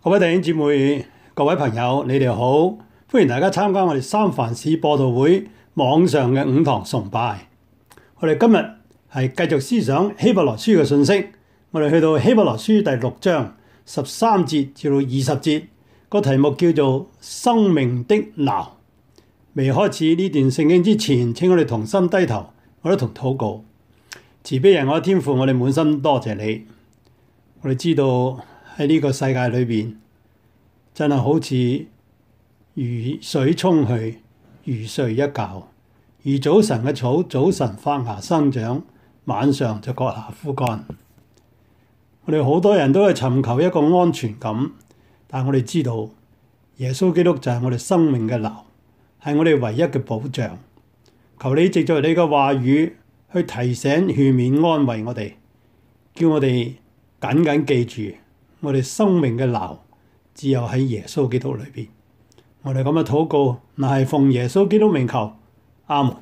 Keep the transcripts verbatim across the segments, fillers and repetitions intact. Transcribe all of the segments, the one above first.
各位弟兄姊妹、各位朋友，你哋好，歡迎大家參加我哋三藩市播道會網上嘅五堂崇拜。我哋今日係繼續思想希伯來書嘅信息，我哋去到希伯來書第六章十三節至到二十節，個題目叫做生命的錨。未開始呢段聖經之前，請我哋同心低頭，我哋同禱告。慈悲人我嘅天父，我哋滿心多謝你。我哋知道喺呢個世界裏邊，真係好似如水沖去，如睡一覺。如早晨嘅草，早晨發芽生長，晚上就割下枯乾。我哋好多人都係尋求一個安全感，但我哋知道耶穌基督就係我哋生命嘅錨，係我哋唯一嘅保障。求你藉著你嘅話語去提醒、勸勉、安慰我哋，叫我哋緊緊記住我哋生命嘅錨只有喺耶穌基督裏邊。我哋咁嘅禱告，乃係奉耶穌基督名求，阿門。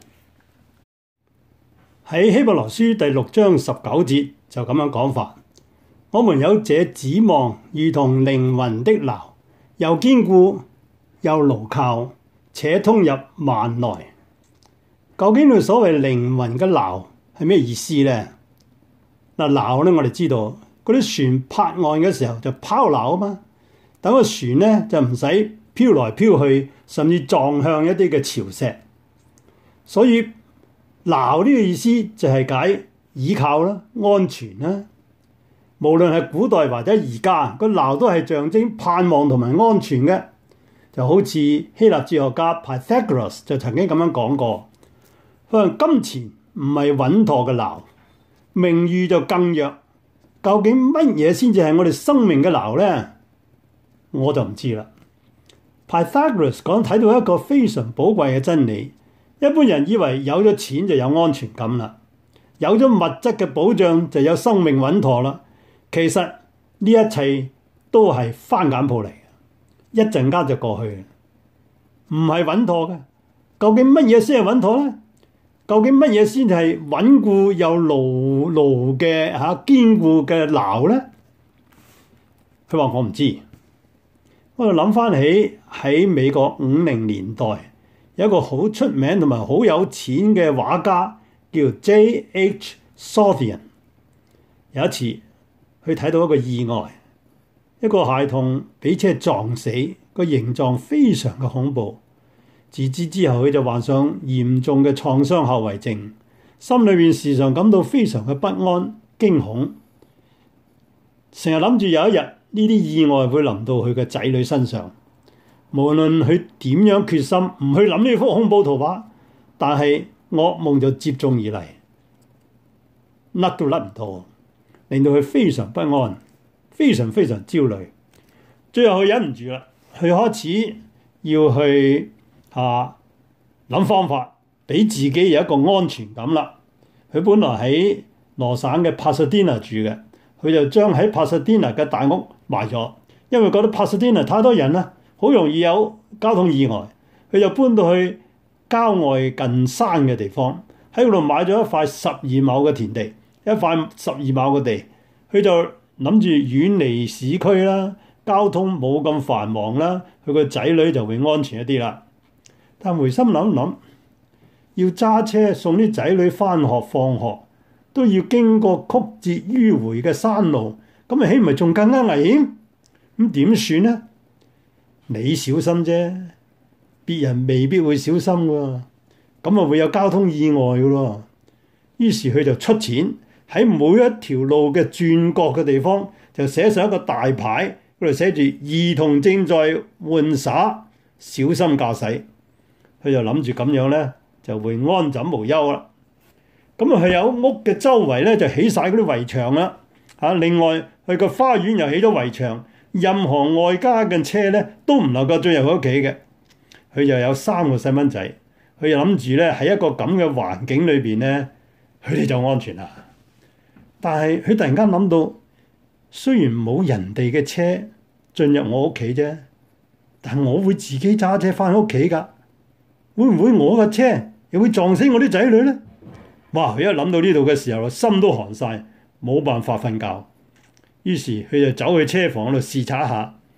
喺希伯來書第六章十九節就咁樣講法：我們有這指望，如同靈魂的錨，又堅固又牢靠，且通入幔內。究竟佢所謂靈魂嘅錨係咩意思呢？嗱，錨咧，我哋知道嗰啲船泊岸嘅時候就拋錨啊嘛，等個船咧就唔使飄來飄去，甚至撞向一啲嘅潮石。所以錨呢個意思就係解倚靠啦、安全啦。無論係古代或者而家，個錨都係象徵盼望同埋安全嘅。就好似希臘哲學家 Pythagoras 就曾經咁樣講過，佢話金錢唔係穩妥嘅錨，名譽就更弱。究竟乜嘢先至係我哋生命嘅錨呢？我就唔知啦。Pythagoras 講睇到一個非常寶貴嘅真理，一般人以為有咗錢就有安全感啦，有咗物質嘅保障就有生命穩妥啦。其實呢一切都係番梘鋪嚟嘅，一陣間就過去，唔係穩妥嘅。究竟乜嘢先係穩妥呢？究竟乜嘢先係穩固又牢牢嘅嚇堅固嘅錨呢？佢話我唔知。我就諗翻起喺美國五零年代有一個好出名同埋好有錢嘅畫家叫 J H Southian。有一次佢睇到一個意外，一個孩童俾車撞死，個形狀非常嘅恐怖。自此之後，佢就患上嚴重嘅創傷後遺症，心裏面時常感到非常嘅不安、驚恐，成日諗住有一日呢啲意外會臨到佢嘅仔女身上。無論佢點樣決心唔去諗呢幅恐怖圖畫，但係噩夢就接踵而嚟，甩都甩唔到，令到佢非常不安，非常非常焦慮。最後佢忍唔住啦，佢開始要去啊諗方法俾自己有一個安全感啦。佢本來喺羅省嘅帕薩迪納住嘅，佢就將喺帕薩迪納嘅大屋賣咗，因為覺得帕薩迪納太多人啦，好容易有交通意外。佢就搬到去郊外近山嘅地方，喺嗰度買咗一塊十二畝嘅田地，一塊十二畝嘅地，佢就諗住遠離市區啦，交通冇咁繁忙啦，佢個仔女就會安全一啲啦。但回心諗諗，要揸車送啲仔女返學放學，都要經過曲折迂迴嘅山路，咁咪豈唔係仲更加危險？咁點算呢？你小心啫，別人未必會小心喎，咁啊會有交通意外嘅咯。於是佢就出錢喺每一條路嘅轉角嘅地方，就寫上一個大牌，嗰度寫住兒童正在玩耍，小心駕駛。佢就諗住咁樣咧，就會安枕無憂啦。咁啊，佢有屋嘅周圍咧就起晒嗰啲圍牆啦。嚇，另外佢個花園又起咗圍牆，任何外家嘅車咧都唔能夠進入佢屋企嘅。佢又有三個細蚊仔，佢就諗住咧喺一個咁嘅環境裏邊咧，佢哋就安全啦。但係佢突然間諗到，雖然冇人哋嘅車進入我屋企啫，但係我會自己揸車翻屋企㗎。會唔會我嘅車又會撞死我啲仔女呢？哇！佢一諗到呢度嘅時候，心都寒晒，冇辦法瞓覺。於是佢就走去車房度視察下，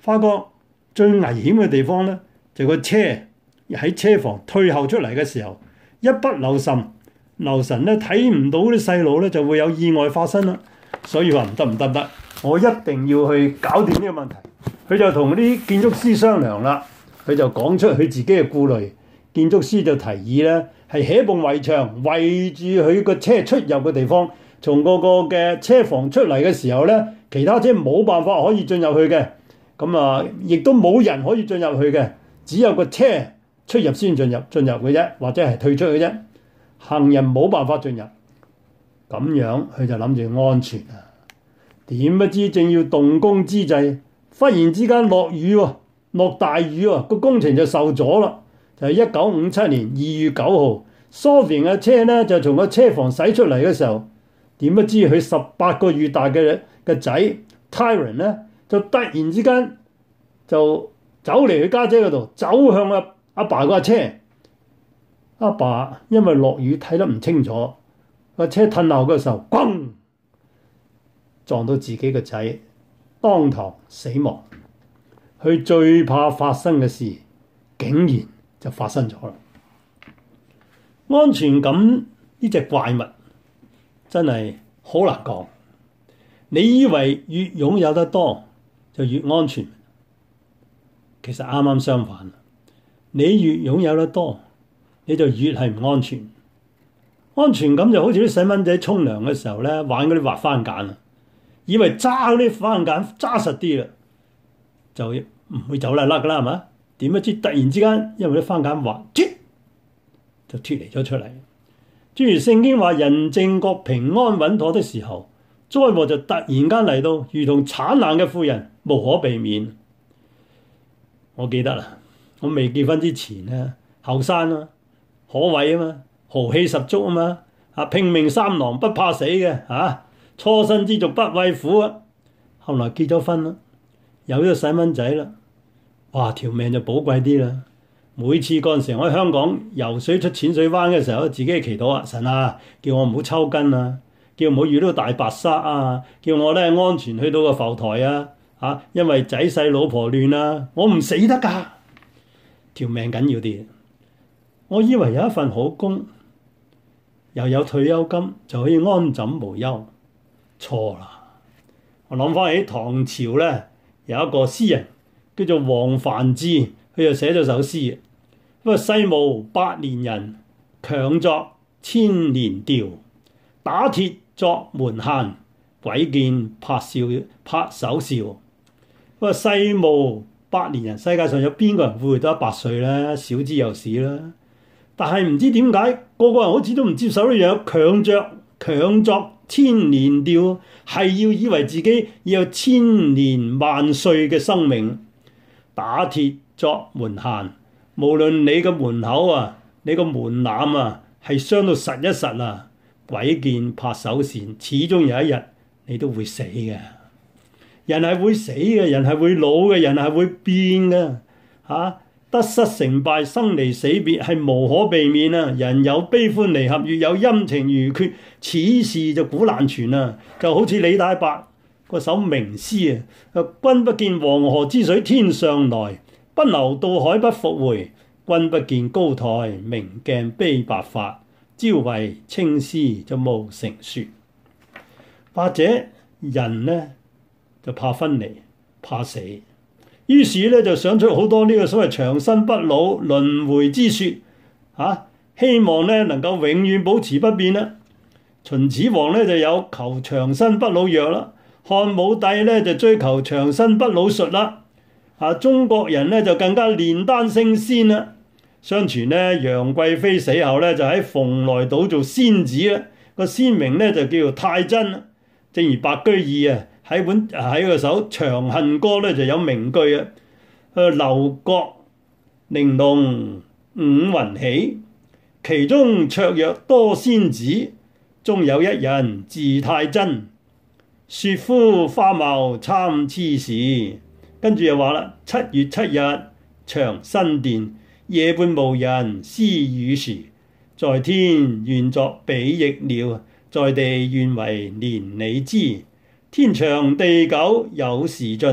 發覺最危險嘅地方咧，就個車喺車房退後出嚟嘅時候，一不留神，留神咧睇唔到啲細路咧，就會有意外發生啦。所以話唔得唔得唔得，我一定要去搞掂呢個問題。佢就同啲建築師商量啦，佢就講出佢自己嘅顧慮。建築師就提議咧，係起一埲圍牆圍住佢個車出入嘅地方，從個個嘅車房出嚟嘅時候咧，其他車冇辦法可以進入去嘅。咁啊，亦都冇人可以進入去嘅，只有個車出入先進入進入嘅啫，或者係退出嘅啫。行人冇辦法進入，咁樣佢就諗住安全啊。點不知正要動工之際，忽然之間落雨喎，落大雨喎，個工程就受阻啦。就係一九五七年二月九號 Sophie 嘅車咧就從個車房駛出嚟嘅時候，點不知佢十八個月大嘅嘅仔 Tyron 咧，就突然之間就走嚟佢家姐嗰度，走向阿阿爸個車。阿爸因為落雨睇得唔清楚，個車褪後嘅時候，咣撞到自己個仔，當堂死亡。佢最怕發生嘅事，竟然就發生咗啦！安全感呢隻怪物真係好難講。你以為越擁有得多就越安全，其實啱啱相反。你越擁有得多，你就越係唔安全。安全感就好似啲細蚊仔沖涼嘅時候咧，玩嗰啲滑番梘啊，以為揸嗰啲番梘揸實啲啦，就唔會走甩甩噶啦，係嘛？點不知突然之間，因為啲番梘滑，啜就脫離咗出嚟。正如聖經話：人正覺平安穩妥的時候，災禍就突然間嚟到，如同產難嘅婦人，無可避免。我記得啦，我未結婚之前咧，後生啊，可畏啊嘛，豪氣十足啊嘛，啊拼命三郎不怕死嘅啊，初生之犢不畏虎啊。後來結咗婚啦，有咗細蚊仔啦，哇條命就寶貴啲啦。每次嗰陣時我喺香港游水出淺水灣嘅時候，自己祈禱啊，神啊，叫我唔好抽筋啊，叫唔好遇到大白鯊啊，叫我咧安全去到個浮台啊，啊因為仔細老婆亂啊，我唔死得㗎，條命緊要啲。我以為有一份好工，又有退休金，就可以安枕無憂。錯啦！我諗翻起唐朝咧，有一個詩人叫做王梵志，佢就寫咗首詩。佢話：世無百年人，強作千年調。打鐵作門限，鬼見拍笑拍手笑。佢話：世無百年人，世界上有邊個人會活到一百歲咧？少之又少啦。但係唔知點解，個個人好似都唔接受呢樣強着強作千年調，係要以為自己要有千年萬歲嘅生命。打鐵作門限，無論你個門口啊，你個門檻啊，係傷到實一實啊，鬼見拍手線，始終有一日你都會死嘅。人係會死嘅，人係會老嘅，人係會變嘅，嚇、啊。得失成敗、生離死別係無可避免啊！人有悲歡離合，月有陰晴圓缺，此事就古難全啊！就好似李大伯嗰首名詩啊：君不見黃河之水天上來，不流到海不復回。君不見高台明鏡悲白髮，朝為青絲就無成雪。或者人呢就怕分離，怕死。於是咧就想出好多呢個所謂長生不老、輪迴之説，嚇、啊、希望咧能夠永遠保持不變啦。秦始皇咧就有求長生不老藥啦，漢武帝咧就追求長生不老術啦，啊中國人咧就更加煉丹升仙啦。相傳咧楊貴妃死後咧就喺蓬萊島做仙子啦，個仙名咧就叫做太真。正如白居易啊。喺本喺個首《長恨歌》咧就有名句啊，誒樓閣玲瓏五雲起，其中綽約多仙子，中有一人字太真。雪膚花貌參差時，跟住又話啦：七月七日長生殿，夜半無人私語時。在天願作比翼鳥，在地願為連理枝。天長地久有時盡，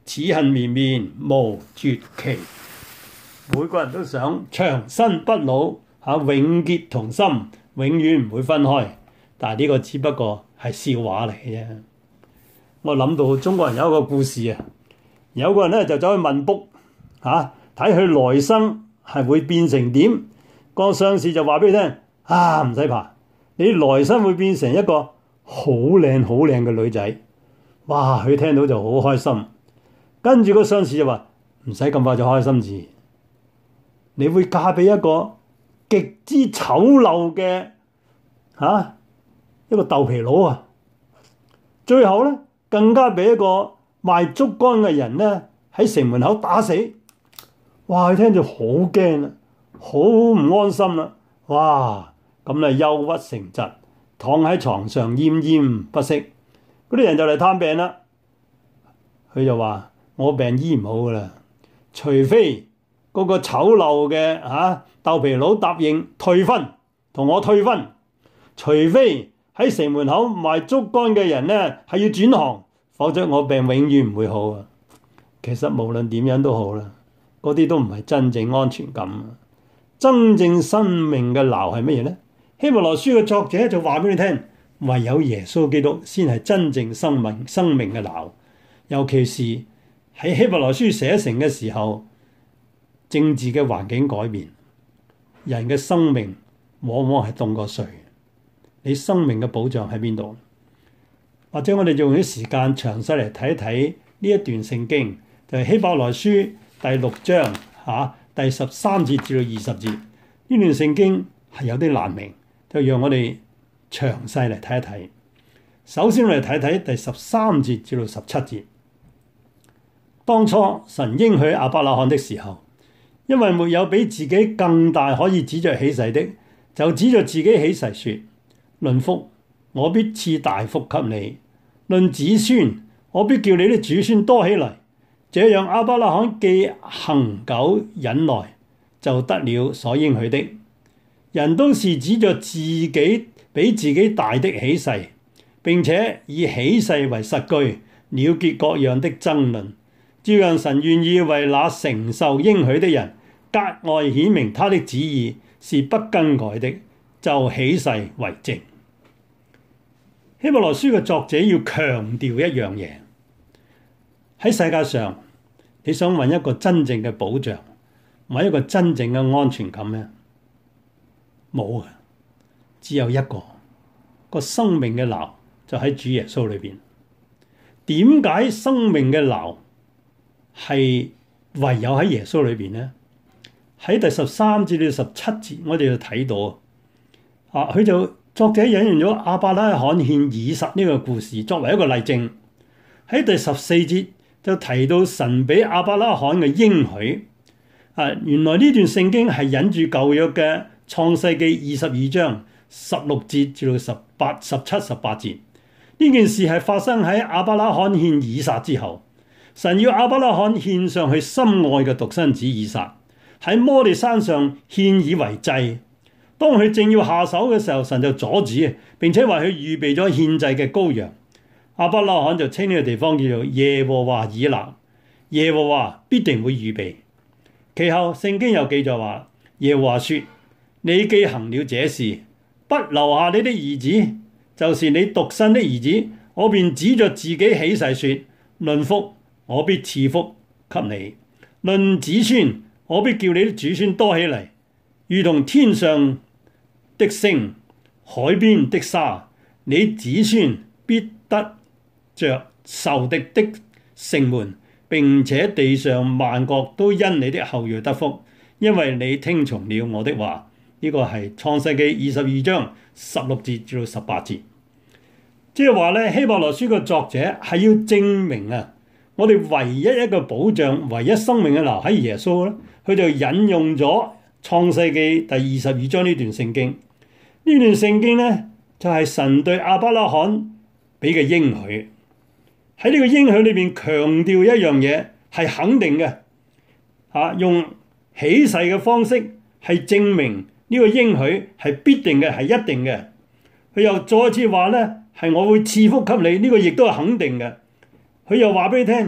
此恨綿綿無絕期。每個人都想長生不老，嚇永結同心，永遠唔會分開。但係呢個只不過係笑話嚟嘅啫。我諗到中國人有一個故事啊，有個人咧就走去問卜嚇，睇佢來生係會變成點。個相士就話俾你聽：啊，唔使怕，你來生會變成一個好靚好靚嘅女仔。哇！佢聽到就好開心。跟住個相士就話：唔使咁快就開心字，你會嫁俾一個極之醜陋嘅嚇一個豆皮佬啊！最後咧，更加俾一個賣竹竿嘅人咧喺城門口打死。哇！佢聽住好驚啦，好唔安心啦。哇！咁啊憂鬱成疾，躺喺床上奄奄不息。嗰啲人就嚟探病啦。佢就話：我病醫唔好噶啦，除非嗰個醜陋嘅嚇豆皮佬答應退婚，同我退婚；除非喺城門口賣竹竿嘅人咧係要轉行，否則我病永遠唔會好啊。其實無論點樣都好啦，嗰啲都唔係真正安全感啊。真正生命嘅錨係乜嘢咧？希伯來書嘅作者就話俾你聽，唯有耶穌基督先係真正生命生命嘅錨。尤其是喺希伯來書寫成嘅時候，政治嘅環境改變，人嘅生命往往係凍過水。你生命嘅保障喺邊度？或者我哋用啲時間詳細嚟睇一睇呢一段聖經，就係希伯來書第六章嚇、啊、第十三節至到二十節。呢段聖經係有啲難明，就讓我哋詳細嚟睇一睇。首先我哋睇睇第十三節至到十七節。當初神應許亞伯拉罕的時候，因為沒有比自己更大可以指着起誓的，就指着自己起誓說：論福，我必賜大福給你；論子孫，我必叫你的子孫多起來。這樣亞伯拉罕既恒久忍耐，就得了所應許的。人都是指着自己比自己大的起誓，並且以起誓為實據，了結各樣的爭論。照樣神願意為那承受應許的人格外顯明他的旨意是不更改的，就起誓為證。希伯來書嘅作者要強調一樣嘢，喺世界上你想揾一個真正嘅保障，揾一個真正嘅安全感咩？冇嘅，只有一個，個生命嘅錨就喺主耶穌裏邊。點解生命嘅錨係唯有喺耶穌裏邊呢？喺第十三至到十七節，我哋就睇到啊，佢就作者引用咗亞伯拉罕獻以撒呢個故事作為一個例證。喺第十四節就提到神俾亞伯拉罕嘅應許啊，原來呢段聖經係引住舊約嘅創世記二十二章十六節至到十八、十七、十八節。呢件事係發生喺亞伯拉罕獻以撒之後。神要亞伯拉罕獻上佢心愛嘅獨生子以撒，喺摩利山上獻以為祭。當佢正要下手嘅時候，神就阻止，並且為佢預備咗獻祭嘅羔羊。亞伯拉罕就稱呢個地方叫做耶和華以勒，耶和華必定會預備。其後聖經又記載話，耶和華說：你既行了這事，不留下你的兒子，就是你獨生的兒子，我便指着自己起誓說：論福，我必賜福給你；論子孫，我必叫你的子孫多起嚟，如同天上的星、海邊的沙。你子孫必得着仇敵的城門，並且地上萬國都因你的後裔得福，因為你聽從了我的話。呢、這個係創世記二十二章十六節至到十八節。即係話咧，希伯來書嘅作者係要證明啊，我哋唯一一個保障、唯一生命嘅錨喺耶穌咧，佢就引用咗創世記第二十二章呢段聖經。呢段聖經咧就係、是、神對亞伯拉罕俾嘅應許。喺呢個應許裏邊強調一樣嘢係肯定嘅，啊，用起誓嘅方式係證明呢個應許係必定嘅，係一定嘅。佢又再次話咧，係我會賜福給你，呢、這個亦都係肯定嘅。佢又話俾你聽，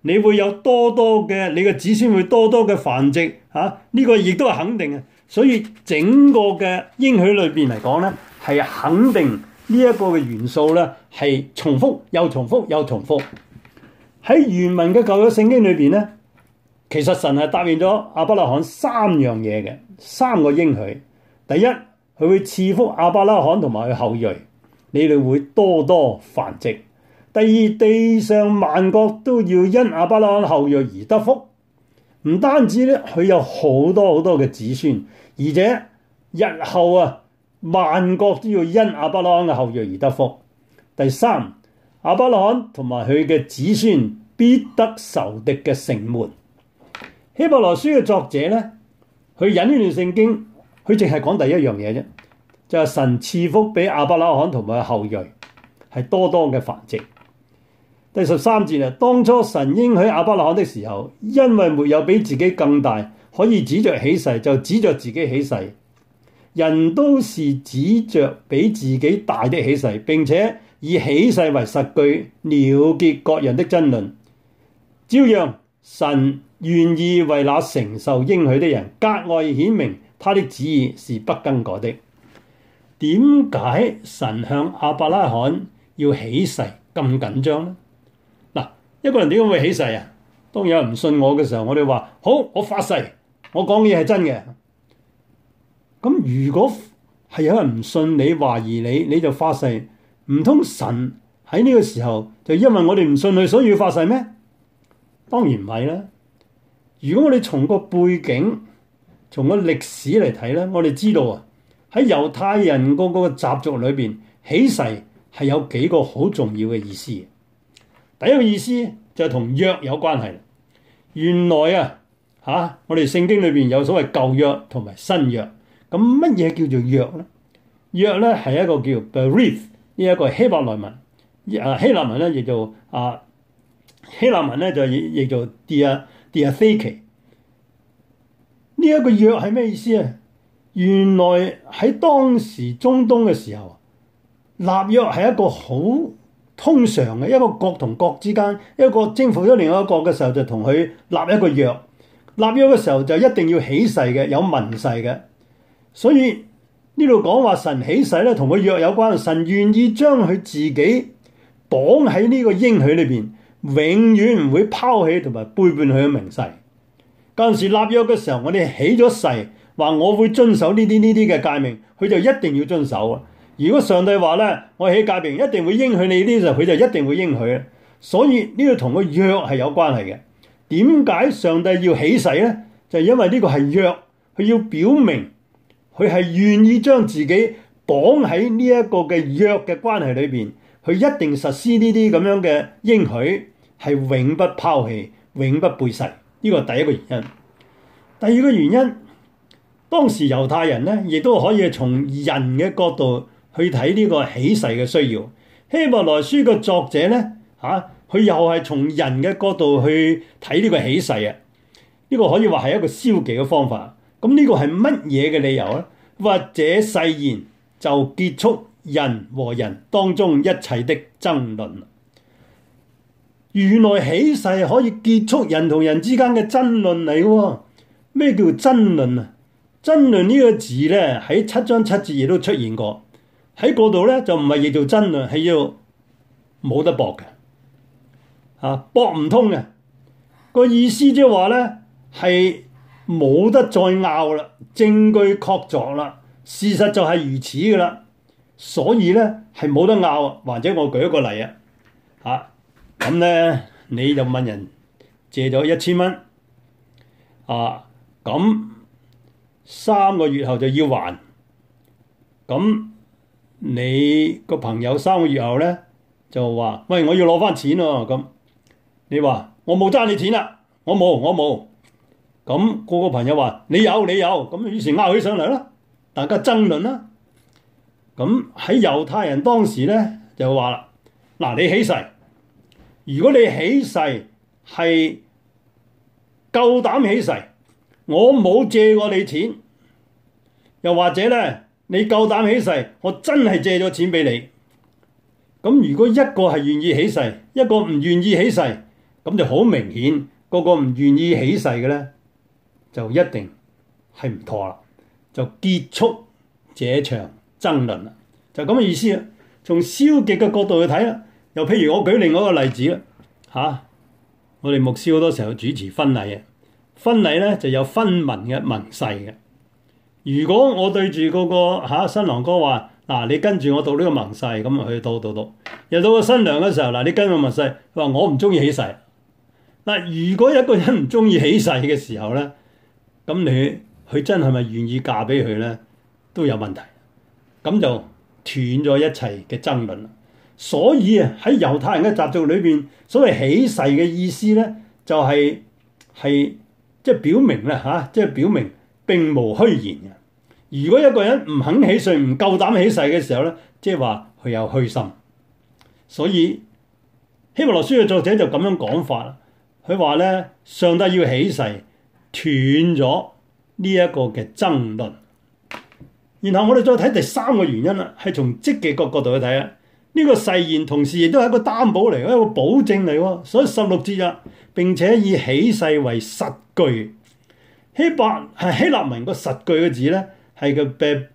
你會有多多嘅，你嘅子孫會多多嘅繁殖嚇，呢、啊這個亦都係肯定嘅。所以整個嘅應許裏邊嚟講咧，係肯定呢一個嘅元素咧，係重複又重複又重複。喺原文嘅舊約聖經裏邊咧，其實神係答應咗亞伯拉罕三樣嘢嘅，三個應許。第一，佢會賜福亞伯拉罕同埋佢後裔，你哋會多多繁殖。第二，地上萬國都要因亞伯拉罕後裔而得福。唔單止咧，佢有好多好多嘅子孫，而且日後啊，萬國都要因亞伯拉罕嘅後裔而得福。第三，亞伯拉罕同埋佢嘅子孫必得仇敵嘅城門。希伯來書嘅作者咧，佢引呢段聖經，佢淨係講第一樣嘢啫，就係、是、神賜福俾亞伯拉罕同埋後裔，係多多嘅繁殖。第十三節啊，當初神應許亞伯拉罕的時候，因為沒有比自己更大可以指着起誓，就指着自己起誓。人都是指着比自己大的起誓，並且以起誓為實據，了結各人的爭論。照樣，神願意為那承受應許的人格外顯明他的旨意是不更改的。點解神向亞伯拉罕要起誓咁緊張呢？嗱，一個人點解會起誓啊？當有人唔信我嘅時候，我哋話好，我發誓，我講嘅嘢係真嘅。咁如果係有人唔信你、懷疑你，你就發誓，唔通神喺呢個時候就因為我哋唔信佢，所以要發誓咩？當然唔係啦。如果我哋從個背景、從個歷史嚟睇咧，我哋知道啊，喺猶太人嗰個習俗裏邊，起誓係有幾個好重要嘅意思。第一個意思就係同約有關係。原來啊嚇，我哋聖經裏邊有所謂舊約同埋新約。咁乜嘢叫做約咧？約咧係一個叫 berith 呢一個希伯來文，啊希臘文咧亦做啊希臘文咧就亦做 dia diatheke。呢一個約係咩意思啊？原來喺當時中東嘅時候，立約係一個好通常嘅，一個國同國之間，一個征服咗另外一個國嘅時候，就同佢立一個約。立約嘅時候就一定要起誓嘅，有文誓嘅。所以呢度講話神起誓咧，同佢約有關。神願意將佢自己綁喺呢個應許裏邊，永遠唔會拋棄同埋背叛佢嘅名誓。嗰陣時立約嘅時候，我哋起咗誓，話我會遵守呢啲呢啲嘅誡命，佢就一定要遵守啊。如果上帝話咧，我起誡命一定會應許你呢啲時候，佢就一定會應許。所以呢個同個約係有關係嘅。點解上帝要起誓咧？就係因為呢個係約，佢要表明。佢係願意將自己綁喺呢一個嘅約嘅關係裏邊，佢一定實施呢啲咁樣嘅應許，係永不拋棄、永不背誓。呢個係第一個原因。第二個原因，當時猶太人咧，亦都可以從人嘅角度去睇呢個起誓嘅需要。希伯來書嘅作者咧，嚇佢又係從人嘅角度去睇呢個起誓啊。呢個可以話係一個消極嘅方法。咁呢個係乜嘢嘅理由咧？或者誓言就結束人和人當中一切的爭論。原來起誓可以結束人同人之間嘅爭論嚟喎。咩叫爭論啊？爭論呢個字咧喺七章七節亦都出現過。喺嗰度咧就唔係譯做爭論，係要冇得駁嘅，啊駁唔通嘅。個意思即係話咧係。冇得再拗啦，證據確鑿啦，事實就係如此噶啦，所以咧係冇得拗。或者我舉一個例啊，嚇咁咧你就問人借咗一千蚊，啊咁三個月後就要還，咁你個朋友三個月後咧就話：喂，我要攞翻錢喎，咁你話我冇爭你錢啦，我冇，我冇。咁個個朋友話你有你有，咁於是拗起上嚟啦，大家爭論啦。咁喺猶太人當時咧就話啦：嗱，你起誓，如果你起誓係夠膽起誓，我冇借過你錢，又或者咧你夠膽起誓，我真係借咗錢俾你。咁如果一個係願意起誓，一個唔願意起誓，咁咁就好明顯，個個唔願意起誓嘅咧，就一定係唔妥啦，就結束這場爭論啦，就咁嘅意思啦。從消極嘅角度去睇啦，又譬如我舉另外一個例子啦，嚇、啊，我哋牧師好多時候主持婚禮嘅，婚禮咧就有婚盟嘅盟誓嘅。如果我對住嗰個嚇新郎哥話，嗱，你跟住我讀呢個盟誓，咁啊去讀讀讀，又到個新娘嘅時候，嗱，你跟我盟誓，佢話我唔中意起誓。嗱，如果一個人唔中意起誓嘅時候咧，咁你佢真係咪願意嫁俾佢咧，都有問題。咁就斷咗一切嘅爭論啦。所以啊，喺猶太人嘅習俗裏邊，所謂起誓嘅意思咧，就係係即係表明啦嚇，即係表明並無虛言嘅。如果一個人唔肯起誓，唔夠膽起誓嘅時候咧，即係話佢有虛心。所以希伯來書嘅作者就咁樣講法啦。佢話咧，上帝要起誓，斷咗呢一個嘅爭論。然後我哋再睇第三個原因啦，係從積極個角度去睇啊。呢個誓言同時亦都係一個擔保嚟，一個保證嚟喎。所以十六節啊，並且以起誓為實據。希伯係希臘文個實據嘅字咧，係個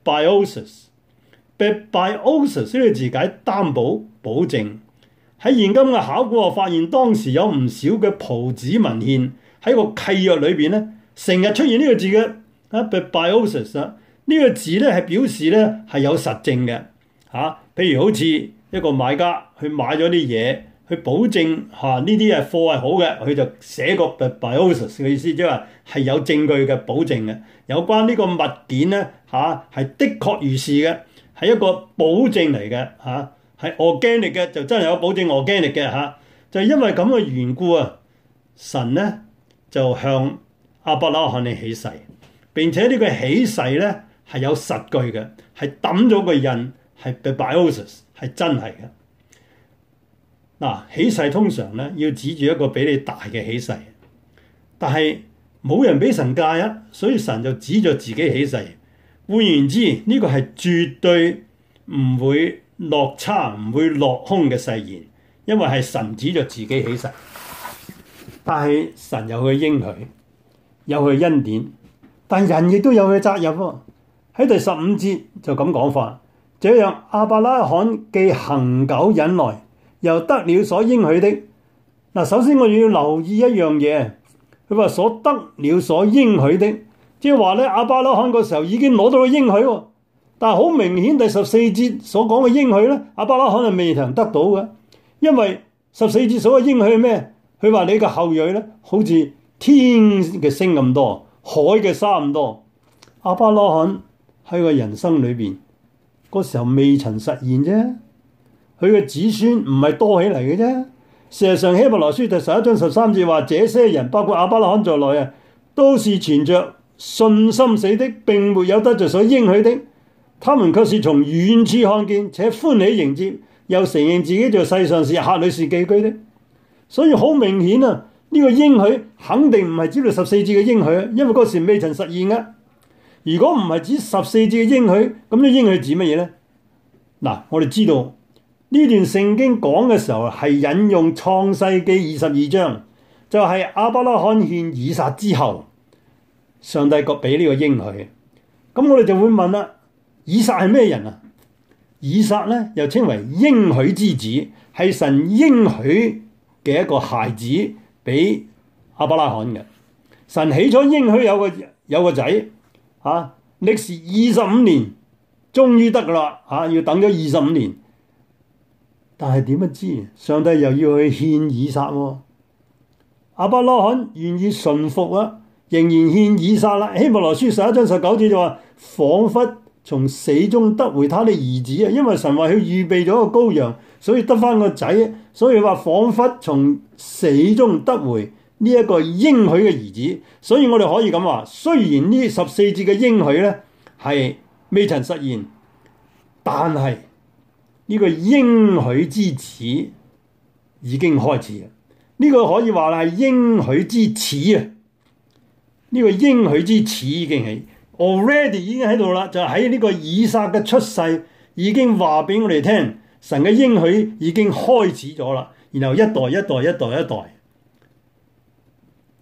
bebaiosis。bebaiosis 呢個字解擔保、保證。喺現今嘅考古學發現，當時有唔少嘅葡紙文獻喺個契約裏邊咧，成日出現呢個字嘅啊 bebaiosis 啊，呢個字咧係表示咧係有實證嘅嚇、啊。譬如好似一個買家去買咗啲嘢，去保證嚇呢啲係貨係好嘅，佢就寫個 bebaiosis 嘅意思，即係話係有證據嘅保證嘅。有關呢個物件咧嚇係的確如是嘅，係一個保證嚟嘅嚇。係 organic 嘅就真係有保證 organic 嘅嚇，就係因為咁嘅緣故啊，神咧就向亞伯拉罕嚟起誓，並且呢個起誓咧係有實據嘅，係抌咗個印，係 bebaiosis 係真係嘅。嗱，起誓通常咧要指住一個比你大嘅起誓，但係冇人俾神戒啊，所以神就指著自己起誓。換言之，呢、這個係絕對唔會落差，唔會落空嘅誓言，因為係神指着自己起誓。但係神有佢應許，有佢恩典，但人亦都有佢責任喎。喺第十五節就咁講法，這樣亞伯拉罕既恒久忍耐，又得了所應許的。嗱，首先我要留意一樣嘢，佢話所得了所應許的，即係話咧亞伯拉罕嗰時候已經攞到個應許喎。但係好明顯，第十四節所講嘅應許咧，亞伯拉罕係未曾得到嘅，因為十四節所謂應許係咩？佢話你嘅後裔咧，好似天嘅星咁多，海嘅沙咁多。亞伯拉罕喺個人生裏邊嗰時候未曾實現啫，佢嘅子孫唔係多起嚟嘅啫。事實上，希伯來書第十一章十三節話，這些人包括亞伯拉罕在內啊，都是存着信心死的，並沒有得着所應許的。他們卻是從遠處看見，且歡喜迎接，又承認自己在世上是客旅是寄居的。所以好明顯啊，呢、這個應許肯定唔係指到十四節嘅應許，因為嗰時未曾實現嘅。如果唔係指十四節嘅應許，咁呢應許指乜嘢呢？嗱，我哋知道呢段聖經講嘅時候係引用創世記二十二章，就係、是、亞伯拉罕獻以撒之後，上帝各俾呢個應許。咁我哋就會問啦，以撒係咩人啊？以撒咧又稱為應許之子，係神應許嘅一個孩子俾亞伯拉罕嘅。神起初應許有個有個仔，嚇歷時二十五年，終於得噶啦，嚇要等咗二十五年。但係點不知上帝又要去獻以撒喎？亞伯拉罕願意順服啊，仍然獻以撒啦。希伯來書十一章十九節就話，彷彿從死中得回他的兒子啊，因為神為佢預備咗個羔羊，所以得翻個仔，所以話彷彿從死中得回呢一個應許嘅兒子。所以我哋可以咁話，雖然呢十四節嘅應許咧係未曾實現，但係呢個應許之子已經開始啦。呢、這個可以話係應許之始啊！呢、這個應許之始已經係 already 已經喺度啦，就喺呢個以撒嘅出世已經話俾我哋聽，神嘅應許已經開始咗啦。然後一代一代一代一代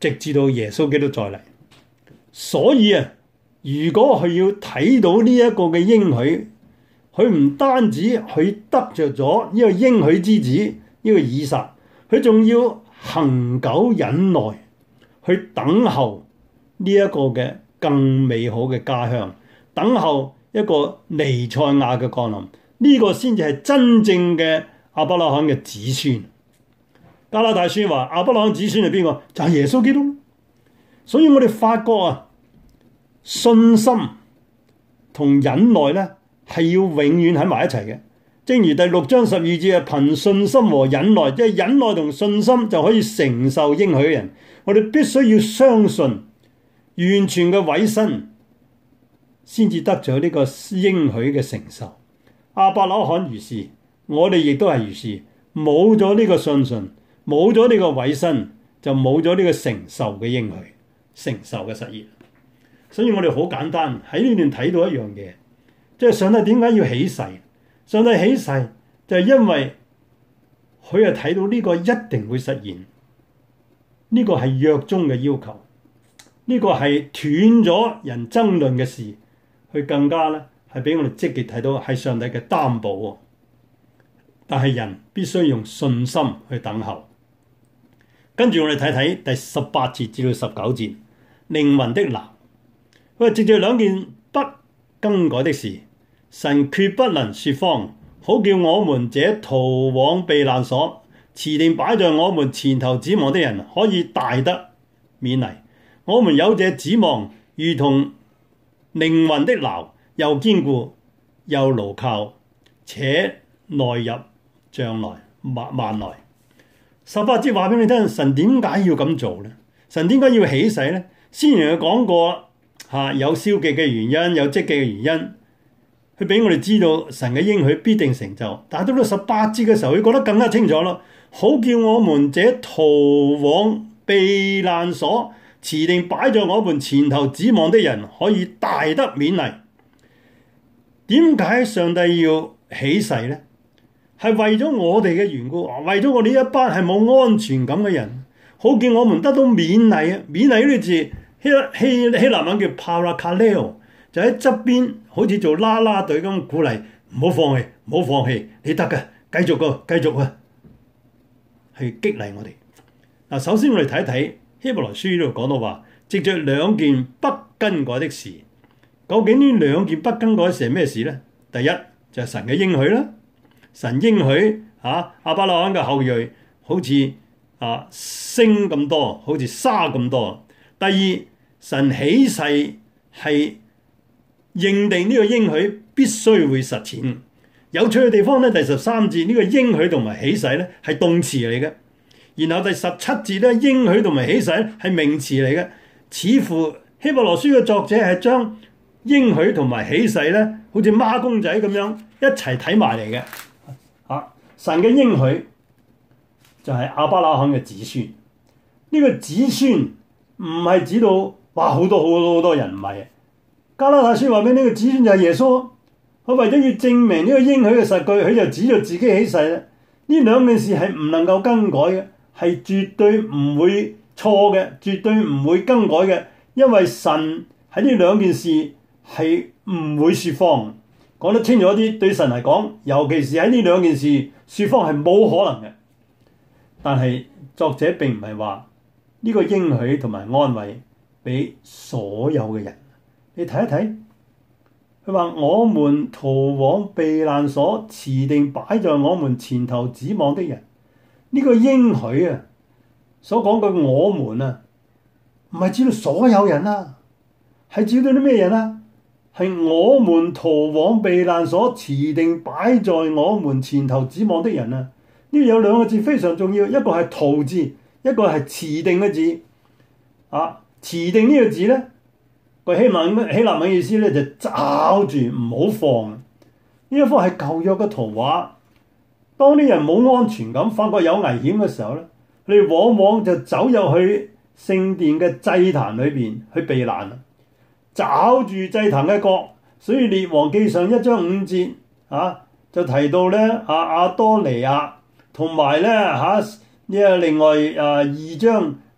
直至到耶穌基督再嚟。所以啊，如果佢要睇到呢一個嘅應許，佢唔單止佢得着咗呢個應許之子呢個以撒，佢仲要恒久忍耐去等候呢一個嘅更美好嘅家鄉，等候一個彌賽亞嘅降臨，呢、這個先至係真正嘅亞伯拉罕嘅子孫。加拉太書話亞伯拉罕子孫係邊個？就係、是、耶穌基督。所以我哋發覺啊，信心同忍耐咧係要永遠喺埋一齊嘅。正如第六章十二節啊，憑信心和忍耐，即係忍耐同信心就可以承受應許嘅人。我哋必須要相信完全嘅委身，先至得咗呢個應許嘅承受。亞伯拉罕如是，我哋亦都係如是。冇咗呢個信心，冇咗呢個委身，就冇咗呢個承受嘅應許，承受嘅實現。所以我哋好簡單喺呢段睇到一樣嘢，即係上帝點解要起誓？上帝起誓就係因為佢係睇到呢個一定會實現，呢個係約中嘅要求，呢個係斷咗人爭論嘅事，佢更加咧係俾我哋積極睇到係上帝嘅擔保。但係人必須用信心去等候。跟住我哋睇睇第十八節至到十九節，靈魂的錨。佢話藉著兩件不更改的事，神決不能說謊，好叫我們這逃往避難所，持定擺在我們前頭指望的人，可以大得勉勵。我們有這指望，如同靈魂的錨，又堅固又牢靠，且內入將來萬內。十八節話俾你聽，神點解要咁做呢？神點解要起誓呢？先前佢講過吓、啊，有消極嘅原因，有積極嘅原因，佢俾我哋知道神嘅應許必定成就。但係到到十八節嘅時候，佢覺得更加清楚咯。好叫我們這逃往避難所，持定擺在我們前頭指望的人，可以大得勉勵。點解上帝要起誓呢？係為咗我哋嘅緣故，為咗我哋一班係冇安全感嘅人，好叫我們得到勉勵啊！勉勵呢個字希希希臘文叫 parakaleo， 就喺側邊好似做啦啦隊咁鼓勵，唔好放棄，唔好放棄，你得㗎，繼續個，繼續啊，係激勵我哋。嗱，首先我哋睇一睇希伯來書呢度講到話，藉著兩件不更改的事，究竟呢兩件不更改嘅事係咩事咧？第一就係、是、神嘅應許啦。神應許啊，亞伯拉罕嘅後裔好似啊星咁多，好似沙咁多。第二，神起誓係認定呢個應許必須會實踐。有趣嘅地方咧，第十三節呢個應許同埋起誓咧係動詞嚟嘅，然後第十七節咧應許同埋起誓係名詞嚟嘅，似乎希伯來書嘅作者係將應許同埋起誓咧好似孖公仔咁樣一齊睇埋嚟嘅。啊！神嘅應許就係亞伯拉罕嘅子孫，呢、這個子孫唔係指到哇好多好多好多人，唔係。加拉太書話俾呢個子孫就係耶穌，佢為咗要證明呢個應許嘅實據，佢就指著自己起誓啦。呢兩件事係唔能夠更改嘅，係絕對唔會錯嘅，絕對唔會更改嘅，因為神喺呢兩件事係唔會說謊。講得清楚啲，對神嚟講，尤其是喺呢兩件事，說謊係冇可能嘅。但係作者並唔係話呢個應許同埋安慰俾所有嘅人。你睇一睇，佢話我們逃往避難所，持定擺在我們前頭指望的人。呢、這個應許啊，所講嘅我們啊，唔係指到所有人啊，係指到啲咩人啊？係我們逃往避難所，持定擺在我們前頭指望的人啊！呢度有兩個字非常重要，一個係逃字，一個係持定嘅字。啊，持定呢個字咧，個希臘希臘文意思咧就抓住唔好放。呢一幅係舊約嘅圖畫。當啲人冇安全感，發覺有危險嘅時候咧，佢哋往往就走入去聖殿嘅祭壇裏邊去避難。抓住祭壇嘅角，所以列王記上一章五節啊，就提到咧阿阿多尼亞，同埋咧嚇呢啊另外啊二章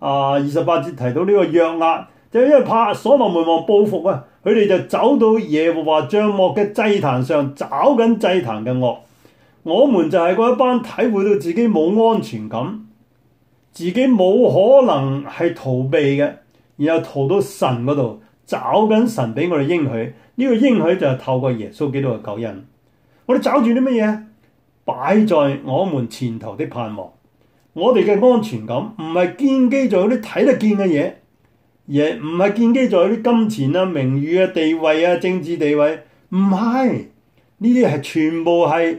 啊二十八節提到呢個約押，就因為怕所羅門王報復啊，佢哋就走到耶和華帳幕嘅祭壇上找緊祭壇嘅惡。我們就係嗰一班體會到自己冇安全感，自己冇可能係逃避嘅，然後逃到神嗰度找緊神俾我哋應許。呢個應許就係透過耶穌基督嘅救恩。我哋找住啲乜嘢？擺在我們前頭的盼望。我哋嘅安全感唔係建基在嗰啲睇得見嘅嘢，而唔係建基在嗰啲金錢啊、名譽啊、地位啊、政治地位，唔係，呢啲係全部係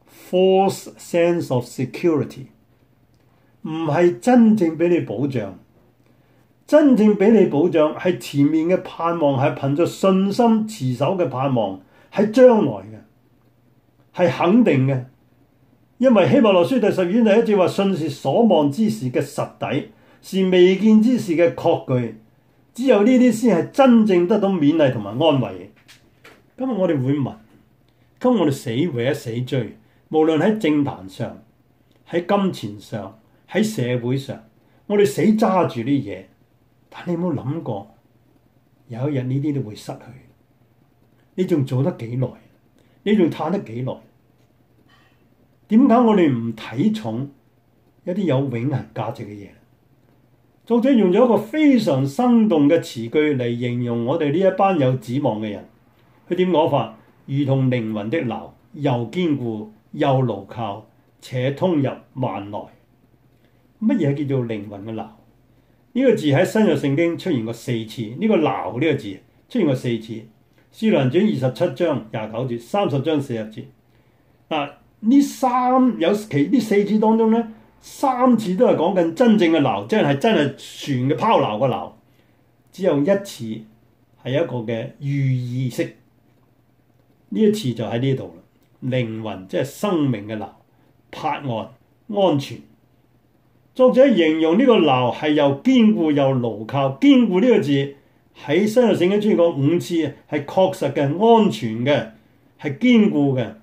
false sense of security， 唔係真正俾你保障。真正俾你保障係前面嘅盼望，係憑着信心持守嘅盼望，係將來嘅，係肯定嘅。因為希伯來書第十二章第一節話，信是所望之事嘅實底，是未見之事嘅確據。只有呢啲先係真正得到勉勵同埋安慰。今日我哋會問，今日我哋死為一死追，無論喺政壇上、喺金錢上、喺社會上，我哋死揸住啲嘢。但你有冇諗過，有一日呢啲都會失去？你仲做得幾耐？你仲嘆得幾耐？點解我哋唔睇重一啲有永恆價值嘅嘢？作者用咗一個非常生動嘅詞句嚟形容我哋呢一班有指望嘅人。佢點講法？如同靈魂的錨，又堅固又牢靠，且通入幔內。乜嘢叫做靈魂嘅錨？呢個字喺新約聖經出現過四次，呢、這個錨呢個字出現過四次。使徒行傳二十七章廿九節、三十章四十節。嗱，呢三有其呢四次當中咧，三次都係講緊真正嘅錨，即係真係船嘅拋錨嘅錨。只有一次係一個嘅寓意式，呢一次就喺呢度啦。靈魂即係生命嘅錨，泊岸安全。作者形容呢個錨係又堅固又牢靠。堅固呢個字喺新約聖經出現過五次，係確實嘅、安全嘅、係堅固嘅。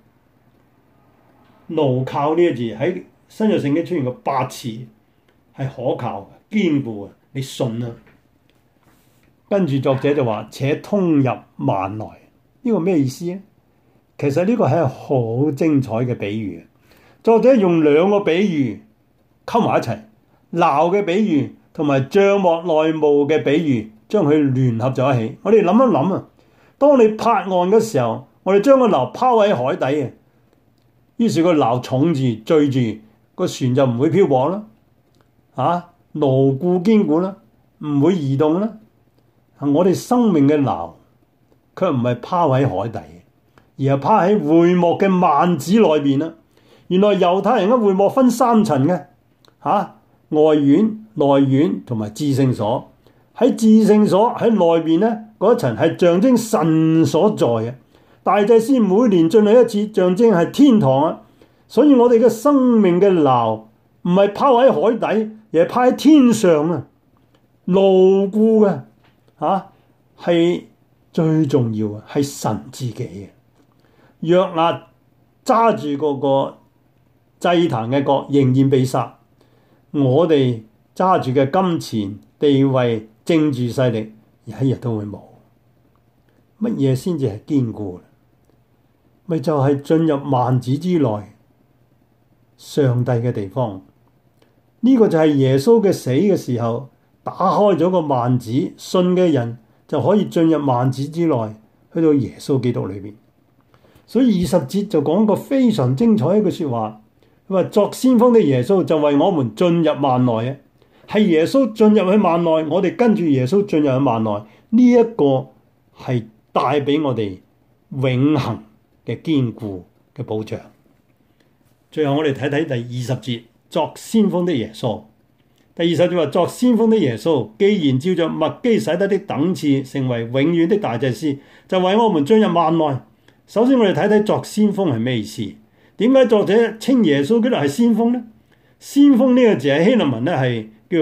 牢靠呢個字喺新約聖經出現過八次，係可靠嘅、堅固嘅，你信啊？跟住作者就話：且通入幔內，呢個咩意思咧？其實呢個係好精彩嘅比喻。作者用兩個比喻溝埋一齊，錨嘅比喻同埋帳幕內務嘅比喻，將佢聯合咗一起。我哋諗一諗啊，當你泊岸嘅時候，我哋將個錨拋喺海底啊，於是個錨重住墜住，個船就唔會漂泊啦，啊，牢固堅固啦，唔會移動啦。我哋生命嘅錨卻唔係拋喺海底，而係拋喺會幕嘅幔子內邊啦。原來猶太人嘅會幕分三層嘅，嚇、啊、外院、內院同埋至聖所。喺至聖所喺內邊咧，嗰一層係象徵神所在嘅。大祭司每年進去一次，象徵係天堂啊。所以我哋嘅生命嘅錨唔係拋喺海底，而係拋喺天上啊，牢固嘅嚇，係最重要嘅係神自己嘅。約押揸住嗰個祭壇嘅角仍然被殺，我哋揸住嘅金錢、地位、政治勢力，有一日都會冇。乜嘢先至係堅固？咪就係進入幔子之內，上帝嘅地方。呢、這個就係耶穌嘅死嘅時候，打開咗個幔子，信嘅人就可以進入幔子之內，去到耶穌基督裏邊。所以二十節就講個非常精彩一句說話，佢話作先鋒的耶穌就為我們進入幔內啊，係耶穌進入去幔內，我哋跟住耶穌進入去幔內，呢、這、一個係帶俾我哋永恆嘅堅固嘅保障。最後我哋睇睇第二十節，作先鋒的耶穌。第二十節話，作先鋒的耶穌，既然照着麥基洗德的等次成為永遠的大祭司，就為我們進入幔內。首先我哋睇睇作先鋒係咩意思？點解作者稱耶穌基督係先鋒呢？先鋒呢個字喺希臘文咧係叫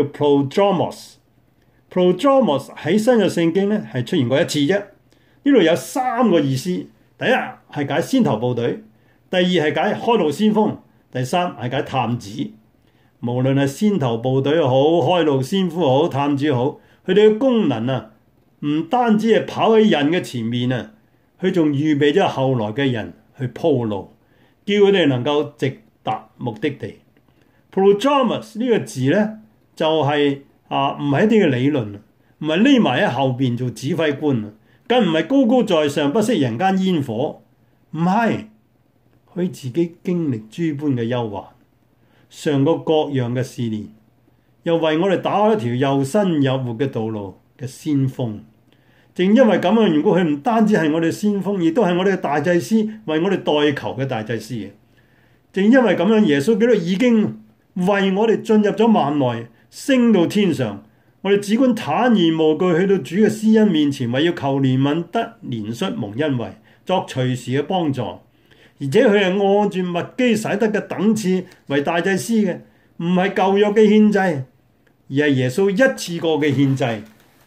prodromos。prodromos 喺新約聖經咧係出現過一次啫。呢度有三個意思：第一係解先頭部隊，第二係解開路先鋒，第三係解探子。 無論係先頭部隊好、開路先鋒好、探子好，佢哋嘅功能啊，唔單止係跑喺人嘅前面啊，佢仲預備咗後來嘅人去鋪路，叫佢哋能夠直達目的地。Prodromus 呢個字咧，就係、是、啊，唔係一啲嘅理論，唔係匿埋喺後邊做指揮官啊，更唔係高高在上不惜人間煙火，唔係佢自己經歷諸般嘅憂患，嘗過各樣嘅試煉，又為我哋打開一條又新又活嘅道路嘅先鋒。正因為咁樣緣故，佢唔單止係我哋先鋒，亦都係我哋嘅大祭司，為我哋代求嘅大祭司。正因為咁樣，耶穌基督已經為我哋進入咗幔內，升到天上。我哋只管坦然無懼去到主嘅施恩面前，為要求憐憫、得憐恤、蒙恩惠，作隨時嘅幫助。而且佢係按住麥基洗德嘅等次為大祭司嘅，唔係舊約嘅獻祭，而係耶穌一次過嘅獻祭。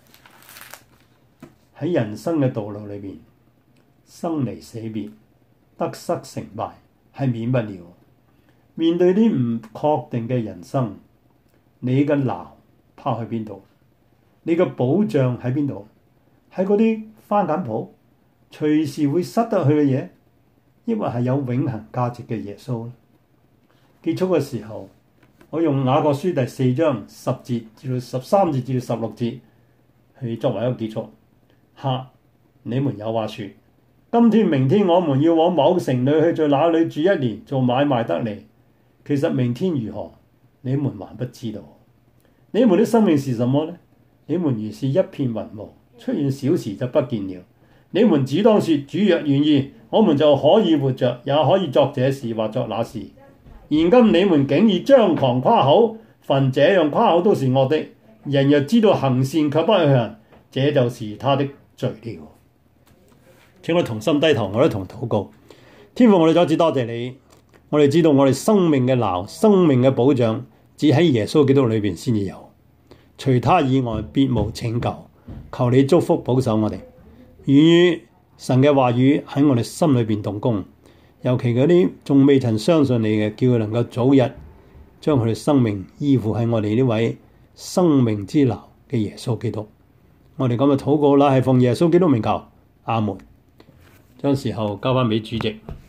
喺人生嘅道路裏邊，生離死別、得失成敗係免不了。面對啲唔確定嘅人生，你嘅錨拋去邊度？你嘅保障喺邊度？喺嗰啲番梘鋪隨時會失得去嘅嘢，抑或係有永恆價值嘅耶穌？結束嘅時候，我用雅各書第四章十節至到十三節至到十六節去作為一個結束。哈！你們有話說，今天明天我們要往某城裏去，在那裏住一年，做買賣得利。其實明天如何，你們還不知道。你們的生命是什麼呢？你們如是一片雲霧，出現小時就不見了。你們只當說，主若願意，我們就可以活着，也可以作這事或作那事。現今你們竟以張狂誇口，凡這樣誇口都是惡的。人若知道行善卻不去行，這就是他的罪了。請我同心低頭，我哋同禱告。天父，我哋再次多謝你。我哋知道我哋生命嘅錨、生命嘅保障，只喺耶穌基督裏邊先至有，除他以外別無拯救。求你祝福保守我哋，願意神嘅話語喺我哋心裏邊動工。尤其嗰啲仲未曾相信你嘅，叫佢能夠早日將佢哋生命依附喺我哋呢位生命之錨嘅耶穌基督。我哋咁嘅禱告啦，係奉耶穌基督名求，阿門。將時候交翻俾主席。